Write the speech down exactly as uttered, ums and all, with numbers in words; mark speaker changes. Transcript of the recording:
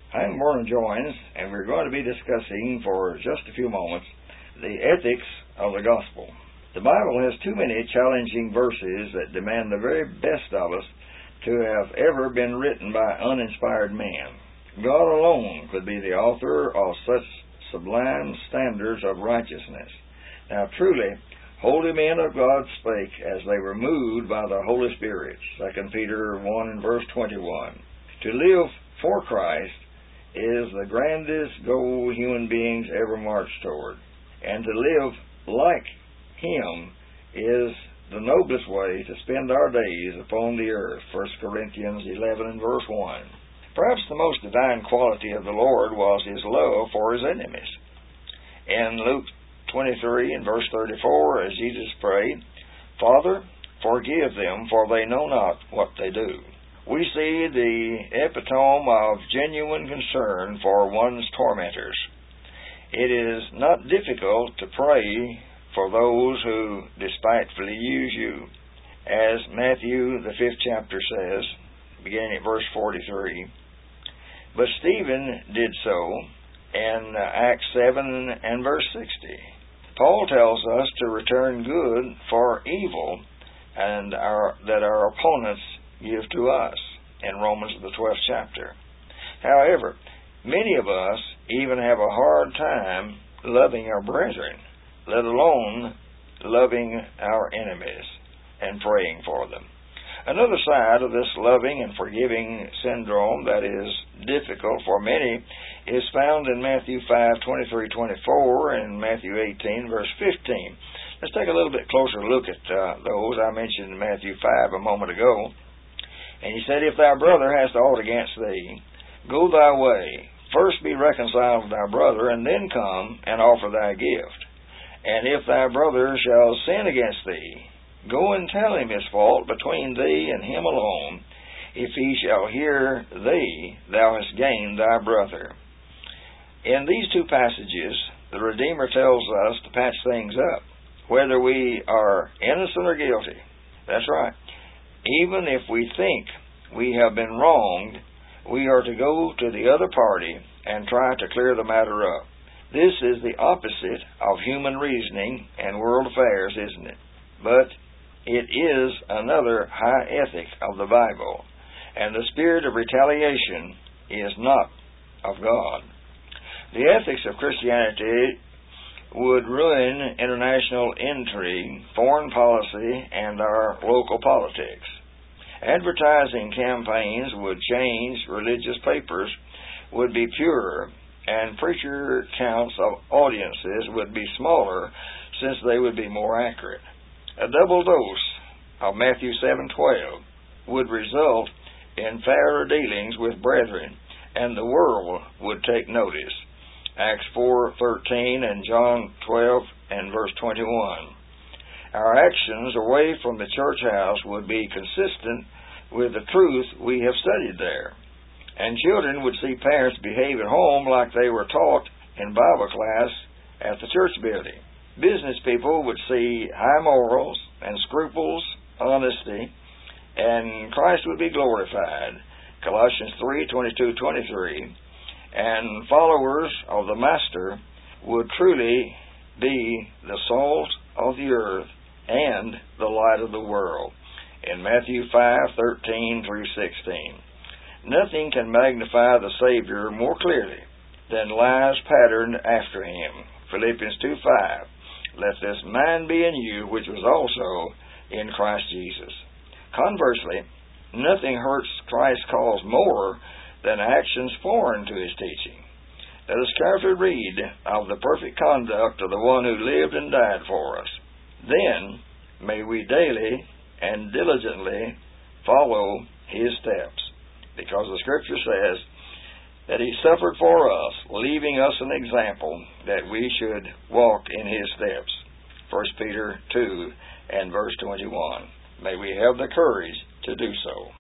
Speaker 1: I'm Warren Joines, and we're going to be discussing for just a few moments the ethics of the gospel. The Bible has too many challenging verses that demand the very best of us to have ever been written by uninspired man. God alone could be the author of such sublime standards of righteousness. Now truly, holy men of God spake as they were moved by the Holy Spirit. Second Peter one and verse twenty-one. To live for Christ is the grandest goal human beings ever march toward. And to live like Him is the noblest way to spend our days upon the earth. First Corinthians eleven and verse one. Perhaps the most divine quality of the Lord was His love for His enemies. In Luke twenty-three and verse thirty-four, as Jesus prayed, Father, forgive them, for they know not what they do. We see the epitome of genuine concern for one's tormentors. It is not difficult to pray for those who despitefully use you. As Matthew, the fifth chapter says, beginning at verse forty-three, but Stephen did so in Acts seven and verse sixty. Paul tells us to return good for evil and our, that our opponents give to us in Romans the twelfth chapter. However, many of us even have a hard time loving our brethren, let alone loving our enemies and praying for them. Another side of this loving and forgiving syndrome that is difficult for many is found in Matthew five, twenty-three, twenty-four and Matthew eighteen, verse fifteen. Let's take a little bit closer look at uh, those. I mentioned in Matthew five a moment ago. And He said, if thy brother hast aught against thee, go thy way. First be reconciled to thy brother, and then come and offer thy gift. And if thy brother shall sin against thee, go and tell him his fault between thee and him alone. If he shall hear thee, thou hast gained thy brother. In these two passages, the Redeemer tells us to patch things up, whether we are innocent or guilty. That's right. Even if we think we have been wronged, we are to go to the other party and try to clear the matter up. This is the opposite of human reasoning and world affairs, isn't it? But it is another high ethic of the Bible, and the spirit of retaliation is not of God. The ethics of Christianity would ruin international intrigue, foreign policy, and our local politics. Advertising campaigns would change, religious papers would be purer, and preacher counts of audiences would be smaller since they would be more accurate. A double dose of Matthew seven twelve would result in fairer dealings with brethren, and the world would take notice. Acts four thirteen and John twelve and verse twenty-one. Our actions away from the church house would be consistent with the truth we have studied there. And children would see parents behave at home like they were taught in Bible class at the church building. Business people would see high morals and scruples, honesty, and Christ would be glorified. Colossians three twenty-two to twenty-three. And followers of the Master would truly be the salt of the earth and the light of the world. In Matthew five thirteen through sixteen. Nothing can magnify the Savior more clearly than lies patterned after Him. Philippians two five. Let this mind be in you, which was also in Christ Jesus. Conversely, nothing hurts Christ's cause more than actions foreign to His teaching. Let us carefully read of the perfect conduct of the one who lived and died for us. Then may we daily and diligently follow His steps, because the Scripture says that He suffered for us, leaving us an example that we should walk in His steps. First Peter two and verse twenty-one. May we have the courage to do so.